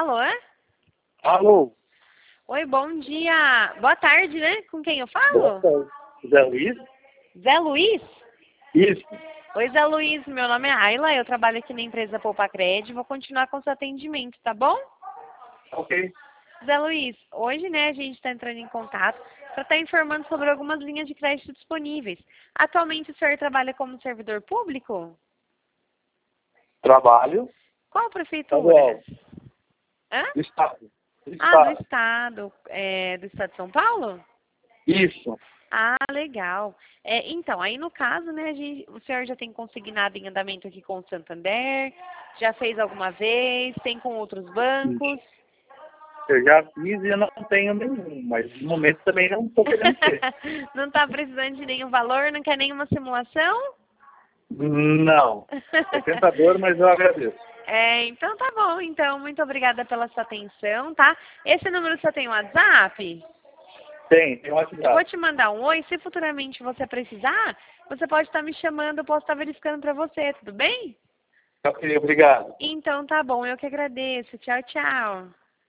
Alô? Alô? Oi, bom dia. Boa tarde, né? Com quem eu Boa falo? tarde. Zé Luiz? Zé Luiz? Isso. Oi, Zé Luiz. Meu nome é Ayla. Eu trabalho aqui na empresa Poupa Crédito. Vou continuar com o seu atendimento, tá bom? Ok. Zé Luiz, hoje, né, a gente está entrando em contato para estar informando sobre algumas linhas de crédito disponíveis. Atualmente, o senhor trabalha como servidor público? Trabalho. Qual prefeitura? Estadual. Hã? Do Estado. Do Ah, do Estado. estado. Do estado de São Paulo? Isso. Ah, legal. Então, aí no caso, né, o senhor já tem consignado em andamento aqui com o Santander? Já fez alguma vez? Tem com outros bancos? Eu já fiz e eu não tenho nenhum, mas no momento também não estou querendo ter. Não está precisando de nenhum valor? Não quer nenhuma simulação? Não. É tentador, mas eu agradeço. Então tá bom. Então, muito obrigada pela sua atenção, tá? Esse número só tem WhatsApp? Tem um Eu vou WhatsApp. te mandar um oi. Se futuramente você precisar, você pode estar me chamando, eu posso estar verificando para você, tudo bem? Ok, obrigado. Então tá bom, eu que agradeço. Tchau, tchau.